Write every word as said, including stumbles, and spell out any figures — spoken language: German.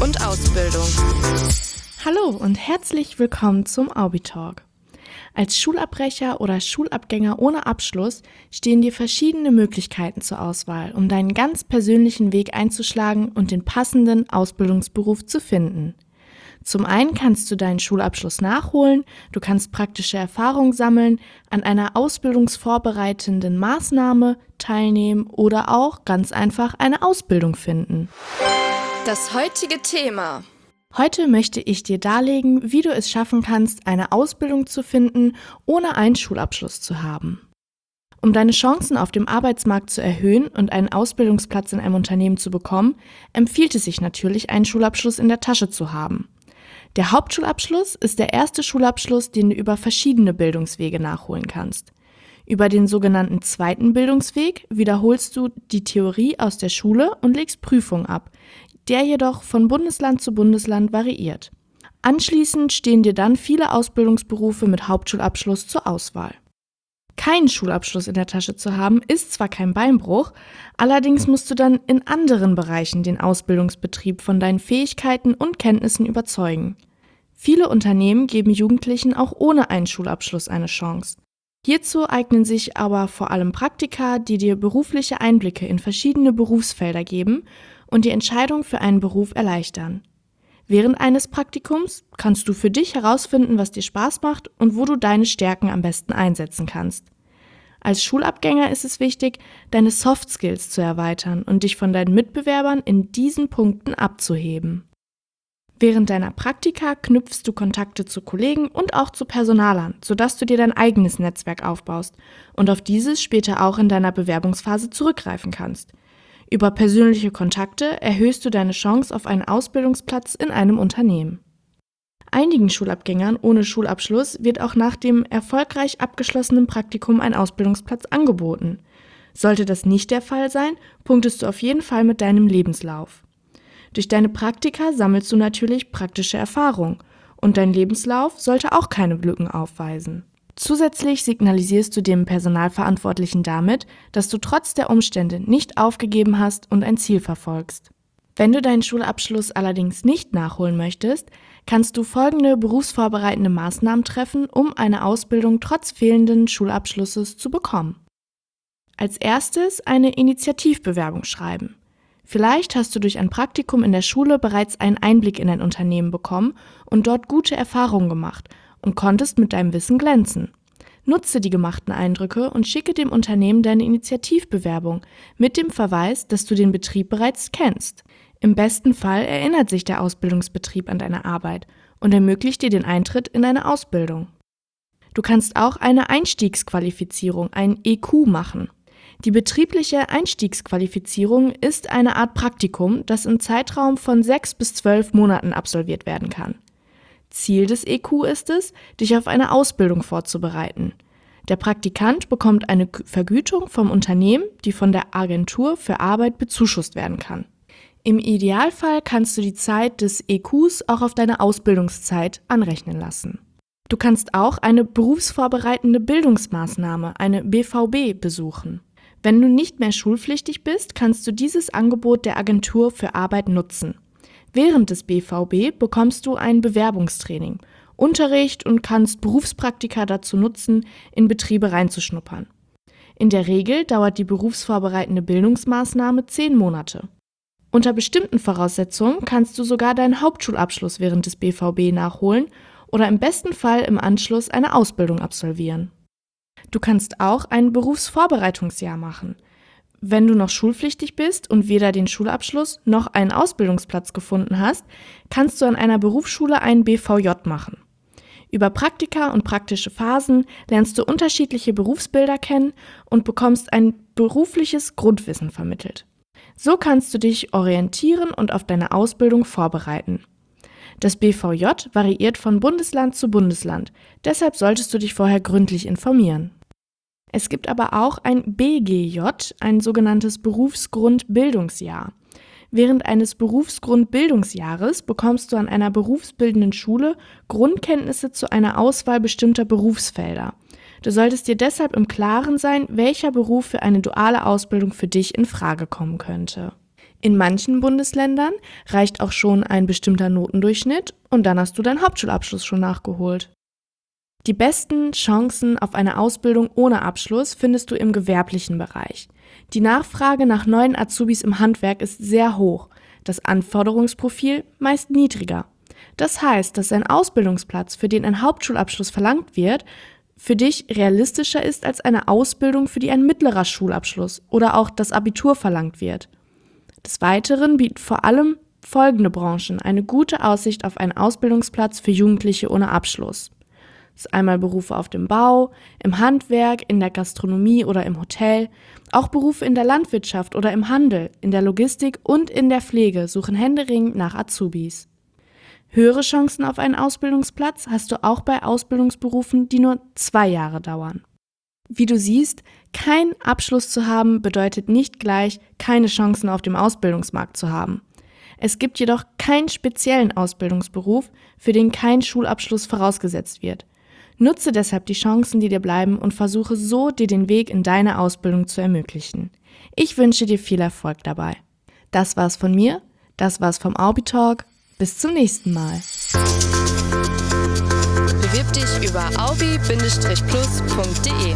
und Ausbildung. Hallo und herzlich willkommen zum Aubitalk. Als Schulabbrecher oder Schulabgänger ohne Abschluss stehen dir verschiedene Möglichkeiten zur Auswahl, um deinen ganz persönlichen Weg einzuschlagen und den passenden Ausbildungsberuf zu finden. Zum einen kannst du deinen Schulabschluss nachholen, du kannst praktische Erfahrung sammeln, an einer ausbildungsvorbereitenden Maßnahme teilnehmen oder auch ganz einfach eine Ausbildung finden. Das heutige Thema. Heute möchte ich dir darlegen, wie du es schaffen kannst, eine Ausbildung zu finden, ohne einen Schulabschluss zu haben. Um deine Chancen auf dem Arbeitsmarkt zu erhöhen und einen Ausbildungsplatz in einem Unternehmen zu bekommen, empfiehlt es sich natürlich, einen Schulabschluss in der Tasche zu haben. Der Hauptschulabschluss ist der erste Schulabschluss, den du über verschiedene Bildungswege nachholen kannst. Über den sogenannten zweiten Bildungsweg wiederholst du die Theorie aus der Schule und legst Prüfungen ab, der jedoch von Bundesland zu Bundesland variiert. Anschließend stehen dir dann viele Ausbildungsberufe mit Hauptschulabschluss zur Auswahl. Keinen Schulabschluss in der Tasche zu haben, ist zwar kein Beinbruch, allerdings musst du dann in anderen Bereichen den Ausbildungsbetrieb von deinen Fähigkeiten und Kenntnissen überzeugen. Viele Unternehmen geben Jugendlichen auch ohne einen Schulabschluss eine Chance. Hierzu eignen sich aber vor allem Praktika, die dir berufliche Einblicke in verschiedene Berufsfelder geben und die Entscheidung für einen Beruf erleichtern. Während eines Praktikums kannst du für dich herausfinden, was dir Spaß macht und wo du deine Stärken am besten einsetzen kannst. Als Schulabgänger ist es wichtig, deine Soft Skills zu erweitern und dich von deinen Mitbewerbern in diesen Punkten abzuheben. Während deiner Praktika knüpfst du Kontakte zu Kollegen und auch zu Personalern, sodass du dir dein eigenes Netzwerk aufbaust und auf dieses später auch in deiner Bewerbungsphase zurückgreifen kannst. Über persönliche Kontakte erhöhst du deine Chance auf einen Ausbildungsplatz in einem Unternehmen. Einigen Schulabgängern ohne Schulabschluss wird auch nach dem erfolgreich abgeschlossenen Praktikum ein Ausbildungsplatz angeboten. Sollte das nicht der Fall sein, punktest du auf jeden Fall mit deinem Lebenslauf. Durch deine Praktika sammelst du natürlich praktische Erfahrung und dein Lebenslauf sollte auch keine Lücken aufweisen. Zusätzlich signalisierst du dem Personalverantwortlichen damit, dass du trotz der Umstände nicht aufgegeben hast und ein Ziel verfolgst. Wenn du deinen Schulabschluss allerdings nicht nachholen möchtest, kannst du folgende berufsvorbereitende Maßnahmen treffen, um eine Ausbildung trotz fehlenden Schulabschlusses zu bekommen. Als erstes eine Initiativbewerbung schreiben. Vielleicht hast du durch ein Praktikum in der Schule bereits einen Einblick in ein Unternehmen bekommen und dort gute Erfahrungen gemacht und konntest mit deinem Wissen glänzen. Nutze die gemachten Eindrücke und schicke dem Unternehmen deine Initiativbewerbung mit dem Verweis, dass du den Betrieb bereits kennst. Im besten Fall erinnert sich der Ausbildungsbetrieb an deine Arbeit und ermöglicht dir den Eintritt in eine Ausbildung. Du kannst auch eine Einstiegsqualifizierung, ein E Q, machen. Die betriebliche Einstiegsqualifizierung ist eine Art Praktikum, das im Zeitraum von sechs bis zwölf Monaten absolviert werden kann. Ziel des E Q ist es, dich auf eine Ausbildung vorzubereiten. Der Praktikant bekommt eine Vergütung vom Unternehmen, die von der Agentur für Arbeit bezuschusst werden kann. Im Idealfall kannst du die Zeit des E Qs auch auf deine Ausbildungszeit anrechnen lassen. Du kannst auch eine berufsvorbereitende Bildungsmaßnahme, eine B V B, besuchen. Wenn du nicht mehr schulpflichtig bist, kannst du dieses Angebot der Agentur für Arbeit nutzen. Während des B V B bekommst du ein Bewerbungstraining, Unterricht und kannst Berufspraktika dazu nutzen, in Betriebe reinzuschnuppern. In der Regel dauert die berufsvorbereitende Bildungsmaßnahme zehn Monate. Unter bestimmten Voraussetzungen kannst du sogar deinen Hauptschulabschluss während des B V B nachholen oder im besten Fall im Anschluss eine Ausbildung absolvieren. Du kannst auch ein Berufsvorbereitungsjahr machen. Wenn du noch schulpflichtig bist und weder den Schulabschluss noch einen Ausbildungsplatz gefunden hast, kannst du an einer Berufsschule einen B V J machen. Über Praktika und praktische Phasen lernst du unterschiedliche Berufsbilder kennen und bekommst ein berufliches Grundwissen vermittelt. So kannst du dich orientieren und auf deine Ausbildung vorbereiten. Das B V J variiert von Bundesland zu Bundesland, deshalb solltest du dich vorher gründlich informieren. Es gibt aber auch ein B G J, ein sogenanntes Berufsgrundbildungsjahr. Während eines Berufsgrundbildungsjahres bekommst du an einer berufsbildenden Schule Grundkenntnisse zu einer Auswahl bestimmter Berufsfelder. Du solltest dir deshalb im Klaren sein, welcher Beruf für eine duale Ausbildung für dich in Frage kommen könnte. In manchen Bundesländern reicht auch schon ein bestimmter Notendurchschnitt und dann hast du deinen Hauptschulabschluss schon nachgeholt. Die besten Chancen auf eine Ausbildung ohne Abschluss findest du im gewerblichen Bereich. Die Nachfrage nach neuen Azubis im Handwerk ist sehr hoch, das Anforderungsprofil meist niedriger. Das heißt, dass ein Ausbildungsplatz, für den ein Hauptschulabschluss verlangt wird, für dich realistischer ist als eine Ausbildung, für die ein mittlerer Schulabschluss oder auch das Abitur verlangt wird. Des Weiteren bieten vor allem folgende Branchen eine gute Aussicht auf einen Ausbildungsplatz für Jugendliche ohne Abschluss. Das ist einmal Berufe auf dem Bau, im Handwerk, in der Gastronomie oder im Hotel. Auch Berufe in der Landwirtschaft oder im Handel, in der Logistik und in der Pflege suchen händeringend nach Azubis. Höhere Chancen auf einen Ausbildungsplatz hast du auch bei Ausbildungsberufen, die nur zwei Jahre dauern. Wie du siehst, kein Abschluss zu haben bedeutet nicht gleich, keine Chancen auf dem Ausbildungsmarkt zu haben. Es gibt jedoch keinen speziellen Ausbildungsberuf, für den kein Schulabschluss vorausgesetzt wird. Nutze deshalb die Chancen, die dir bleiben und versuche so, dir den Weg in deine Ausbildung zu ermöglichen. Ich wünsche dir viel Erfolg dabei. Das war's von mir, das war's vom Aubi-Talk. Bis zum nächsten Mal. Bewirb dich über aubi Bindestrich plus Punkt de.